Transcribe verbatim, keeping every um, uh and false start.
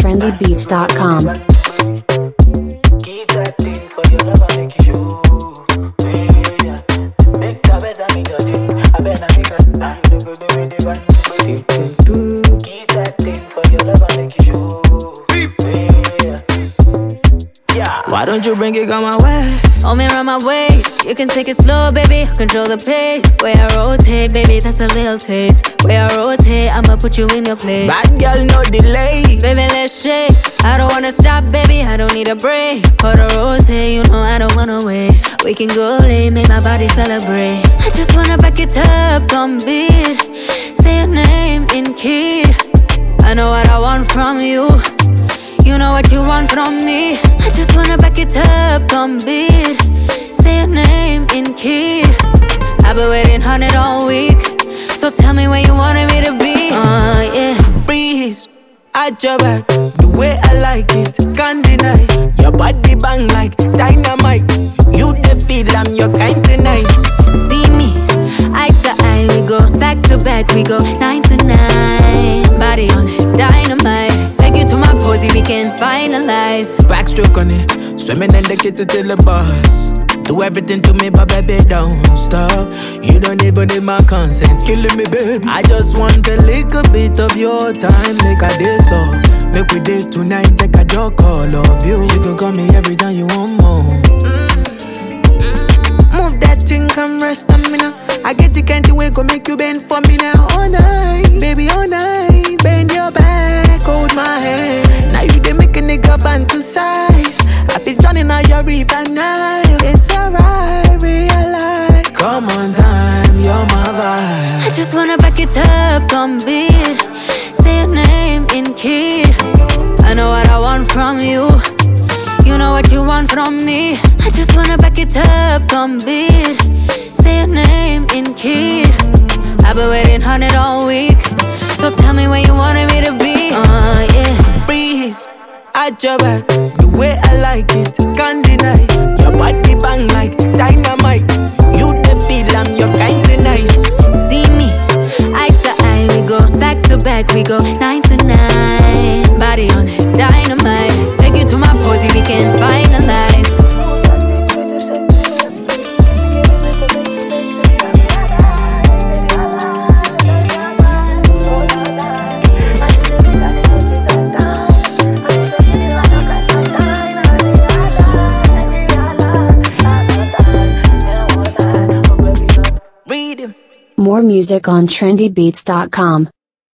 trendy beats dot com. Keep that thing for your love and make it show. Yeah. Make that better, make your thing. I better make it. I don't go do it, the keep that thing for your love and make it show. Yeah. Yeah. Why don't you bring it on my way? Hold me around my waist. You can take it slow, baby. Control the pace. Way I rotate, baby, that's a little taste. Way I rotate, I'ma put you in your place. Bad girl, no delay. Baby, let's shake. I don't wanna stop, baby. I don't need a break. For the rose, you know I don't wanna wait. We can go late, make my body celebrate. I just wanna back it up on beat. Say your name in key. I know what I want from you. You know what you want from me. I just wanna back it up on beat. Say your name in key. I've been waiting on it all week. So tell me where you wanted me to be. Uh, yeah. Freeze at your back, the way I like it, can't deny. Your body bang like dynamite. You the feel I'm your kind of nice. See me, eye to eye, we go back to back, we go nine to nine. Body on it, dynamite. Take you to my posy, we can finalize. Backstroke on it, swimming in the kitchen till the bars. Do everything to me, but baby, don't stop. You don't even need my consent, killing me, baby. I just want a little bit of your time, make a day so. Make we date tonight, take a joke, call up you. You can call me every time you want more. Move that thing, come rest on me now. I get the kind of way, go make you bend for me now. All night, baby, all night. Bend your back, hold my hand. Now you done make a nigga fantasize. I feel drowning out your river now. It's alright, realize. Come on time, you're my vibe. I just wanna back it up on beat. Say your name in key. I know what I want from you. You know what you want from me. I just wanna back it up on beat. Say your name in key. I've been waiting on it all week. So tell me where you wanted me to be. Uh, yeah. Freeze at your back, the way I like it, can't deny. Your body bang like dynamite. You the feel I'm your kind of nice. See me, eye to eye, we go back to back, we go nine to nine. Body on it, dynamite. Take you to my posy, we can finalize. More music on trendy beats dot com.